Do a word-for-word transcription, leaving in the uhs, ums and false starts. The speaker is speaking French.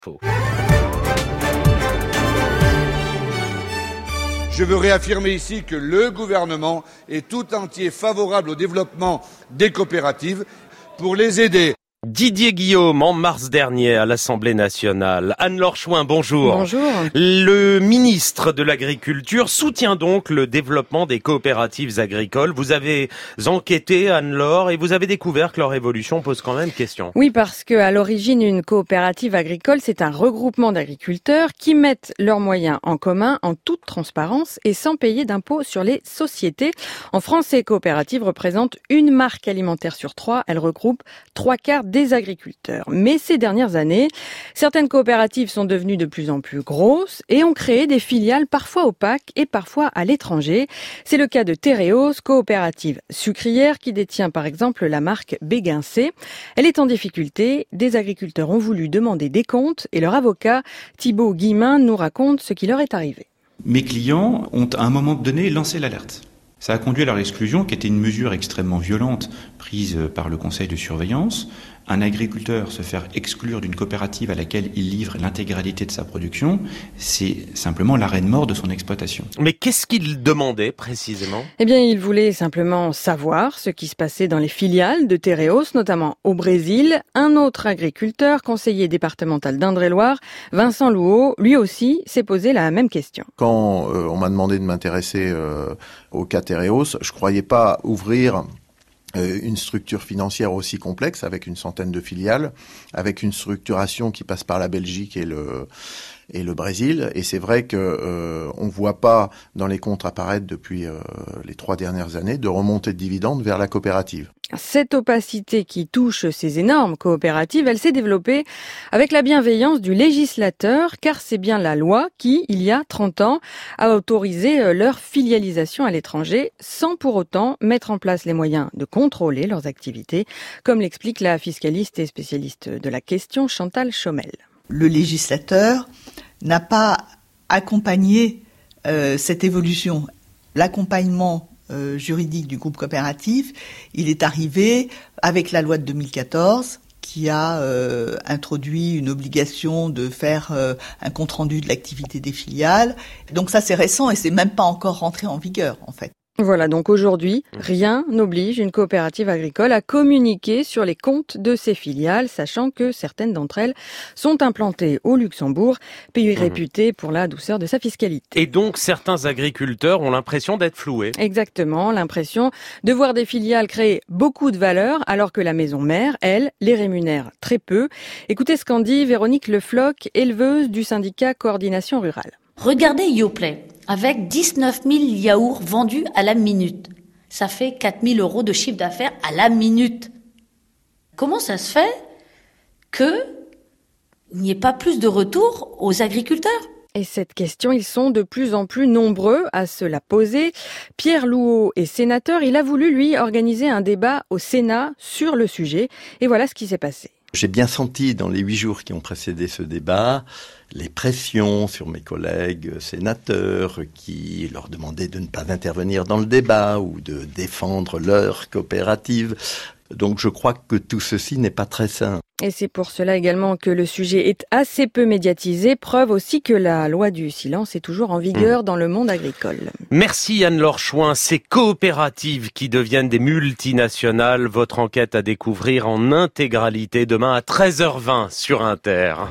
Faux. Je veux réaffirmer ici que le gouvernement est tout entier favorable au développement des coopératives pour les aider. Didier Guillaume, en mars dernier à l'Assemblée nationale. Anne-Laure Chouin, bonjour. Bonjour. Le ministre de l'Agriculture soutient donc le développement des coopératives agricoles. Vous avez enquêté, Anne-Laure, et vous avez découvert que leur évolution pose quand même question. Oui, parce que à l'origine, une coopérative agricole, c'est un regroupement d'agriculteurs qui mettent leurs moyens en commun en toute transparence et sans payer d'impôts sur les sociétés. En France, ces coopératives représentent une marque alimentaire sur trois. Elles regroupent trois quarts des agriculteurs. Mais ces dernières années, certaines coopératives sont devenues de plus en plus grosses et ont créé des filiales parfois opaques et parfois à l'étranger. C'est le cas de Tereos, coopérative sucrière qui détient par exemple la marque Béguincé. Elle est en difficulté. Des agriculteurs ont voulu demander des comptes et leur avocat, Thibaut Guillemin, nous raconte ce qui leur est arrivé. Mes clients ont à un moment donné lancé l'alerte. Ça a conduit à leur exclusion, qui était une mesure extrêmement violente prise par le conseil de surveillance. Un agriculteur se faire exclure d'une coopérative à laquelle il livre l'intégralité de sa production, c'est simplement l'arrêt de mort de son exploitation. Mais qu'est-ce qu'il demandait précisément ? Eh bien, il voulait simplement savoir ce qui se passait dans les filiales de Tereos, notamment au Brésil. Un autre agriculteur, conseiller départemental d'Indre-et-Loire, Vincent Louot, lui aussi s'est posé la même question. Quand euh, on m'a demandé de m'intéresser euh, au cas Tereos, je croyais pas ouvrir une structure financière aussi complexe, avec une centaine de filiales, avec une structuration qui passe par la Belgique et le et le Brésil. Et c'est vrai que euh, on voit pas dans les comptes apparaître depuis euh, les trois dernières années de remontée de dividendes vers la coopérative. Cette opacité qui touche ces énormes coopératives, elle s'est développée avec la bienveillance du législateur, car c'est bien la loi qui, il y a trente ans, a autorisé leur filialisation à l'étranger, sans pour autant mettre en place les moyens de contrôler leurs activités, comme l'explique la fiscaliste et spécialiste de la question Chantal Chomel. Le législateur n'a pas accompagné euh, cette évolution. L'accompagnement euh, juridique du groupe coopératif, il est arrivé avec la loi de deux mille quatorze qui a euh, introduit une obligation de faire euh, un compte-rendu de l'activité des filiales. Donc ça, c'est récent et c'est même pas encore rentré en vigueur, en fait. Voilà, donc aujourd'hui, rien n'oblige une coopérative agricole à communiquer sur les comptes de ses filiales, sachant que certaines d'entre elles sont implantées au Luxembourg, pays mmh. réputé pour la douceur de sa fiscalité. Et donc, certains agriculteurs ont l'impression d'être floués. Exactement, l'impression de voir des filiales créer beaucoup de valeur, alors que la maison mère, elle, les rémunère très peu. Écoutez ce qu'en dit Véronique Lefloc, éleveuse du syndicat Coordination Rurale. Regardez Yoplait. Avec dix-neuf mille yaourts vendus à la minute. Ça fait quatre mille euros de chiffre d'affaires à la minute. Comment ça se fait qu'il n'y ait pas plus de retour aux agriculteurs ? Et cette question, ils sont de plus en plus nombreux à se la poser. Pierre Louot est sénateur. Il a voulu, lui, organiser un débat au Sénat sur le sujet. Et voilà ce qui s'est passé. J'ai bien senti dans les huit jours qui ont précédé ce débat les pressions sur mes collègues sénateurs qui leur demandaient de ne pas intervenir dans le débat ou de défendre leur coopérative. Donc je crois que tout ceci n'est pas très sain. Et c'est pour cela également que le sujet est assez peu médiatisé, preuve aussi que la loi du silence est toujours en vigueur mmh. dans le monde agricole. Merci Anne-Laure Chouin. Ces coopératives qui deviennent des multinationales, votre enquête à découvrir en intégralité demain à treize heures vingt sur Inter.